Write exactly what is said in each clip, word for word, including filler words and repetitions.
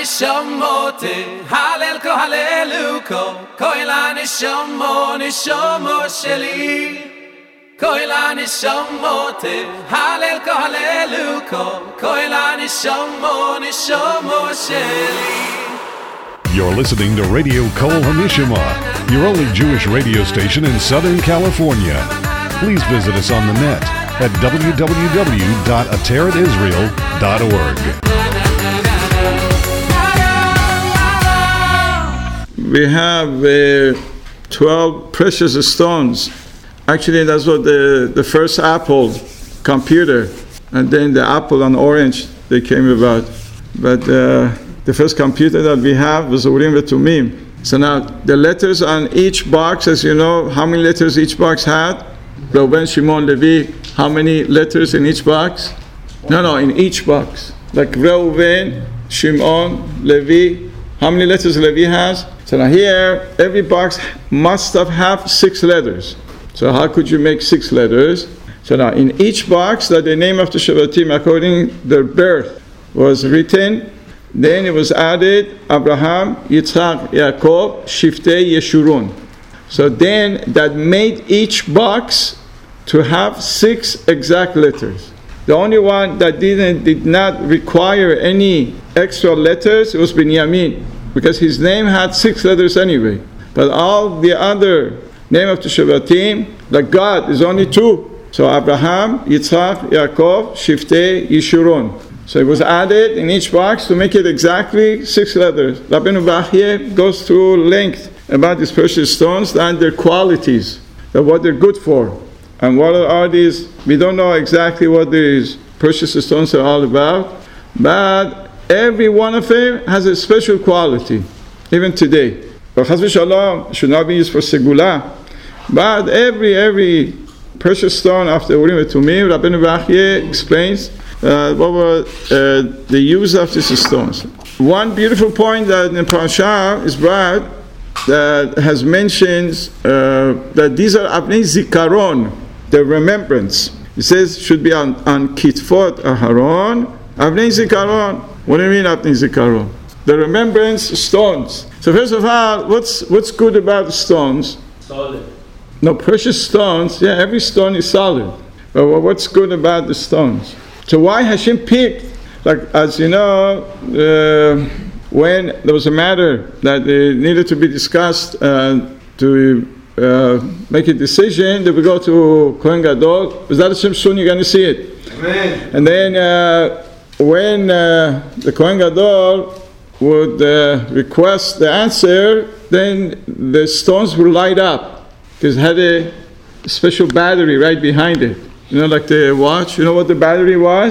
nishamote halel ko haleluko koila nishamo nishamo sheli koila nishamote halel ko haleluko koila nishamo nishamo sheli. You're listening to Radio Kol HaNishama, your only Jewish radio station in Southern California. Please visit us on the net at w w w dot ateret israel dot org. We have uh, twelve precious stones. Actually, that's what the, the first Apple computer, and then the Apple and Orange, they came about. But uh, the first computer that we have was Urim Vetumim. So now, the letters on each box, as you know, how many letters each box had? Reuben, Shimon, Levi, how many letters in each box? No, no, in each box. Like Reuben, Shimon, Levi, how many letters Levi has? So now here, every box must have, have six letters. So how could you make six letters? So now in each box that the name of the Shevatim according to their birth was written, then it was added Abraham, Yitzchak, Yaakov, Shiftei, Yeshurun. So then that made each box to have six exact letters. The only one that didn't did not require any extra letters was Binyamin, because his name had six letters anyway. But all the other name of the Shevatim, like God, is only two. So Abraham, Yitzchak, Yaakov, Shiftei, Yeshurun. So it was added in each box to make it exactly six letters. Rabbeinu Bachye goes through length about these precious stones and their qualities, that what they're good for. And what are these? We don't know exactly what these precious stones are all about, but every one of them has a special quality, even today. But Chas v'Shalom should not be used for segula, but every every precious stone of the Urim Vetumim, Rabbeinu Bachye explains uh, what were uh, the use of these stones. One beautiful point that in Parashah is brought that has mentions uh, that these are Avnei Zikaron, the remembrance. It says should be on, on Kitfot Aharon, Avnei Zikaron. What do you mean Avnei Zikaron? The remembrance stones. So first of all, what's what's good about the stones? Solid. No, precious stones. Yeah, every stone is solid. But what's good about the stones? So why Hashem picked? Like as you know, uh, when there was a matter that uh, needed to be discussed uh, to uh, make a decision, they would go to Kohen Gadol. Was that Hashem soon? You're going to see it. Amen. And then uh, when uh, the Kohen Gadol would uh, request the answer, then the stones would light up because it had a special battery right behind it. You know, like the watch. You know what the battery was?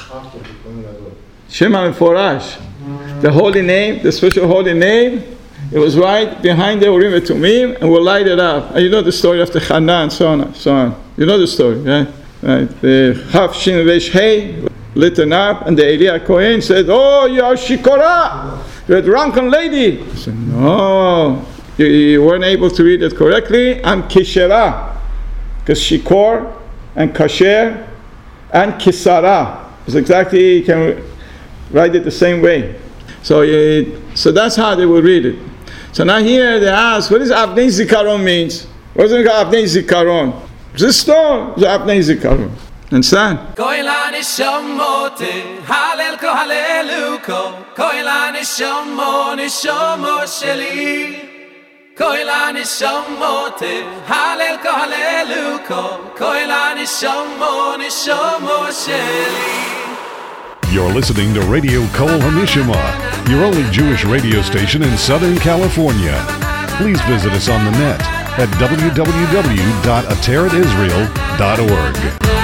Shem HaMeforash. The holy name, the special holy name, it was right behind the Urim Vetumim and will light it up. And you know the story of the Chana and so on, so on. You know the story, right? Right. The Chaf Shin Resh Hey lit it up, and the Eli Kohen said, "Oh, you are Shikora, you're a drunken lady." I said, "No, you, you weren't able to read it correctly. I'm Kishera, because Shikor and Kasher and Kisara is exactly, you can write it the same way." So, it, so that's how they would read it. So now here they ask, what does Avnei Zikaron means? What does it mean Avnei Zikaron? This stone is Avnei Zikaron. Understand? Koila nishamote halel ko haleluko koila nishamo nishamo sheli koila nishamote halel ko haleluko koila nishamo nishamo sheli. You're listening to Radio Kol HaNishama, your only Jewish radio station in Southern California. Please visit us on the net at w w w dot ateret israel dot org.